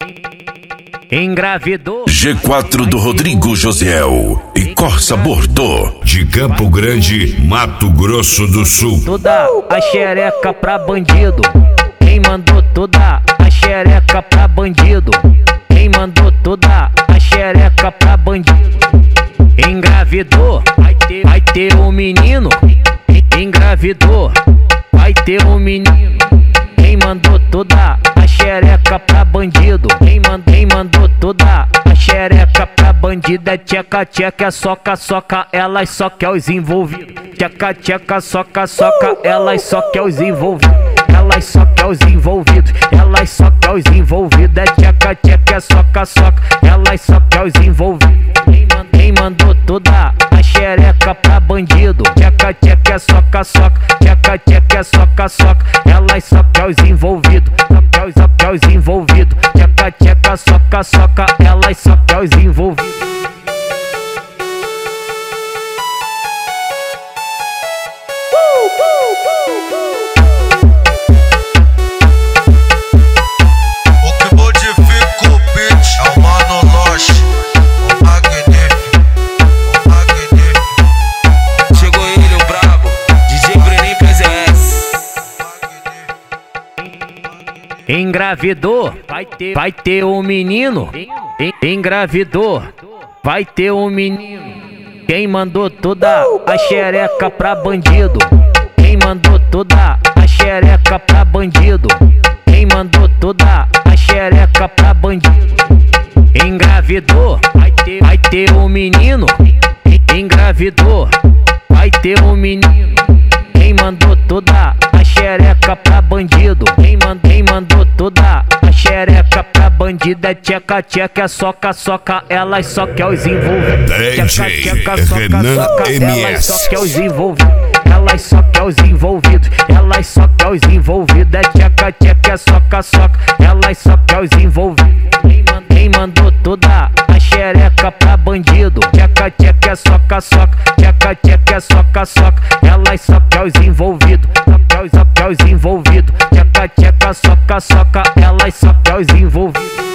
Engravidou. G4 do Rodrigo Josiel e Corsa Bordeaux. De Campo Grande, Mato Grosso do Sul. Toda a xereca pra bandido. Quem mandou toda a xereca pra bandido? Quem mandou toda a xereca pra bandido? Engravidou, vai ter um menino. Engravidou, vai ter um menino. Quem mandou toda a xereca pra bandido? Quem mandou toda a xereca pra bandido? É tcheca, tcheca, soca, soca, elas só quer os envolvidos. Tcheca, tcheca, soca, soca, elas só quer os envolvidos. Elas só quer os envolvidos, elas só quer os envolvidos. É tcheca, tcheca, soca, soca, elas só quer os envolvidos. Quem mandou toda a xereca pra bandido? Tcheca, tcheca, soca, soca, tcheca, tcheca, soca, soca, elas só quer os envolvidos. Só quer os envolvidos. Tcheca, tcheca, soca, soca, elas só quer os envolvidos. Engravidou, vai ter um menino. Engravidou, vai ter um menino. Quem mandou toda a xereca pra bandido? Quem mandou toda a xereca pra bandido? Quem mandou toda a xereca pra bandido? Engravidou, vai ter um menino. Engravidou, vai ter um menino. Quem mandou toda a xereca pra bandido? Quem mandou toda a xereca pra bandido? É tcheca, tcheca, soca, soca, elas só quer os envolvidos. Tcheca, tcheca, soca, soca, elas só quer os envolvidos. Elas só quer os envolvidos, elas só quer os envolvidos. É tcheca, tcheca, soca, soca, elas só quer os envolvidos. Quem mandou toda a xereca pra bandido? Tcheca, tcheca, soca, soca, tcheca, tcheca, soca, soca, elas só quer os envolvidos. Só quer os envolvidos. Tcheca, tcheca, soca, soca, elas só quer os envolvidos.